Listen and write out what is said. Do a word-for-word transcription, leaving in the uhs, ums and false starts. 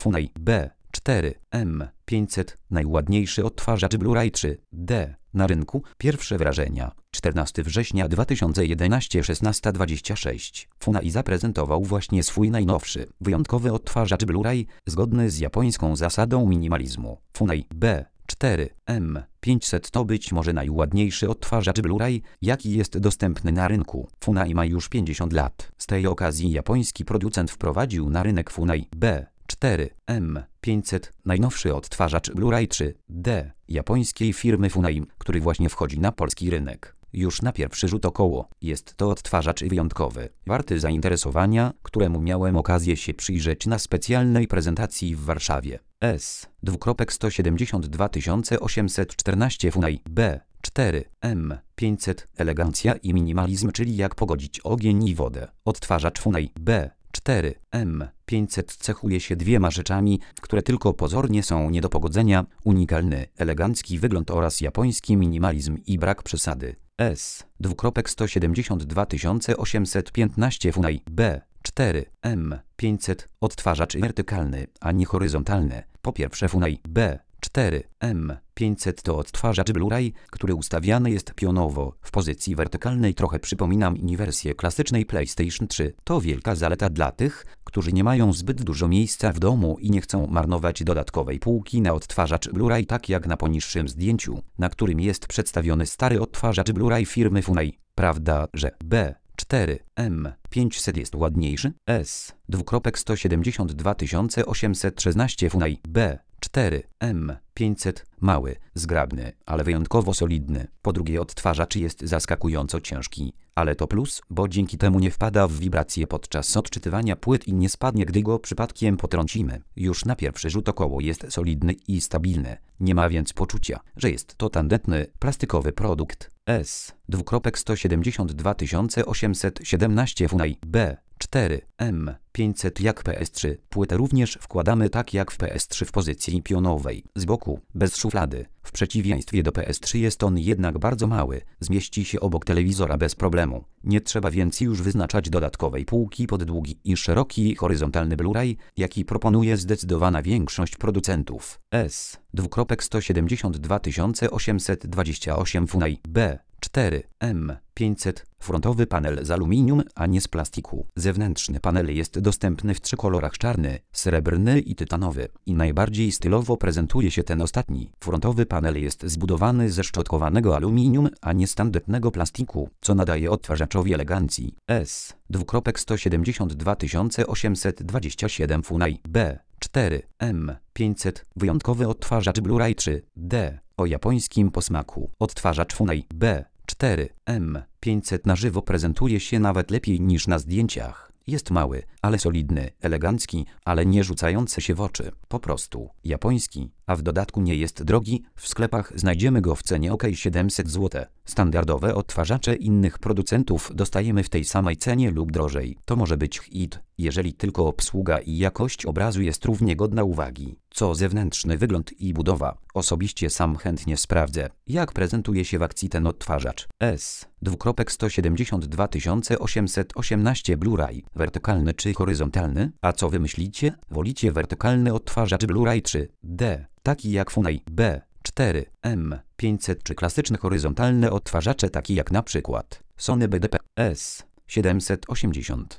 Funai B cztery M pięćset najładniejszy odtwarzacz Blu-ray trzy D na rynku. Pierwsze wrażenia. czternastego września dwa tysiące jedenastego szesnasta dwadzieścia sześć. Funai zaprezentował właśnie swój najnowszy, wyjątkowy odtwarzacz Blu-ray, zgodny z japońską zasadą minimalizmu. Funai B cztery M pięćset to być może najładniejszy odtwarzacz Blu-ray, jaki jest dostępny na rynku. Funai ma już pięćdziesiąt lat. Z tej okazji japoński producent wprowadził na rynek Funai B cztery M pięćset, najnowszy odtwarzacz Blu-ray trzy D japońskiej firmy Funai, który właśnie wchodzi na polski rynek. Już na pierwszy rzut około jest to odtwarzacz wyjątkowy, warty zainteresowania, któremu miałem okazję się przyjrzeć na specjalnej prezentacji w Warszawie. S sto siedemdziesiąt dwa tysiące osiemset czternaście Funai B cztery M pięćset elegancja i minimalizm, czyli jak pogodzić ogień i wodę. Odtwarzacz Funai B cztery M pięćset cechuje się dwiema rzeczami, które tylko pozornie są nie do pogodzenia: unikalny, elegancki wygląd oraz japoński minimalizm i brak przesady. S sto siedemdziesiąt dwa tysiące osiemset piętnaście Funai B cztery M pięćset odtwarzacz wertykalny, a nie horyzontalny. Po pierwsze, Funai B cztery M pięćset to odtwarzacz Blu-ray, który ustawiany jest pionowo w pozycji wertykalnej. Trochę przypomina mini wersję klasycznej PlayStation trzy. To wielka zaleta dla tych, którzy nie mają zbyt dużo miejsca w domu i nie chcą marnować dodatkowej półki na odtwarzacz Blu-ray, tak jak na poniższym zdjęciu, na którym jest przedstawiony stary odtwarzacz Blu-ray firmy Funai. Prawda, że B cztery M pięćset jest ładniejszy? S sto siedemdziesiąt dwa tysiące osiemset szesnaście Funai B cztery M pięćset mały, zgrabny, ale wyjątkowo solidny. Po drugie, odtwarzacz jest zaskakująco ciężki, ale to plus, bo dzięki temu nie wpada w wibracje podczas odczytywania płyt i nie spadnie, gdy go przypadkiem potrącimy. Już na pierwszy rzut około jest solidny i stabilny. Nie ma więc poczucia, że jest to tandetny, plastikowy produkt. S sto siedemdziesiąt dwa tysiące osiemset siedemnaście Funai B cztery M pięćset jak P S trzy. Płytę również wkładamy tak jak w P S trzy w pozycji pionowej, z boku, bez szuflady. W przeciwieństwie do P S trzy jest on jednak bardzo mały, zmieści się obok telewizora bez problemu. Nie trzeba więc już wyznaczać dodatkowej półki pod długi i szeroki horyzontalny Blu-ray, jaki proponuje zdecydowana większość producentów. S sto siedemdziesiąt dwa tysiące osiemset dwadzieścia osiem Funai B cztery M pięćset. Frontowy panel z aluminium, a nie z plastiku. Zewnętrzny panel jest dostępny w trzech kolorach: czarny, srebrny i tytanowy. I najbardziej stylowo prezentuje się ten ostatni. Frontowy panel jest zbudowany ze szczotkowanego aluminium, a nie standardnego plastiku, co nadaje odtwarzaczowi elegancji. S sto siedemdziesiąt dwa tysiące osiemset dwadzieścia siedem Funai B cztery M pięćset. Wyjątkowy odtwarzacz Blu-ray trzy D o japońskim posmaku. Odtwarzacz Funai B cztery M pięćset na żywo prezentuje się nawet lepiej niż na zdjęciach. Jest mały, ale solidny, elegancki, ale nie rzucający się w oczy. Po prostu japoński, a w dodatku nie jest drogi. W sklepach znajdziemy go w cenie ok siedemset złotych. Standardowe odtwarzacze innych producentów dostajemy w tej samej cenie lub drożej. To może być hit, jeżeli tylko obsługa i jakość obrazu jest równie godna uwagi, co zewnętrzny wygląd i budowa. Osobiście sam chętnie sprawdzę, jak prezentuje się w akcji ten odtwarzacz. S sto siedemdziesiąt dwa tysiące osiemset osiemnaście Blu-ray. Wertykalny czy horyzontalny? A co wy myślicie? Wolicie wertykalny odtwarzacz Blu-ray trzy D, taki jak Funai B cztery M pięćset, czy klasyczne horyzontalne odtwarzacze, takie jak na przykład Sony B D P S siedemset osiemdziesiąt?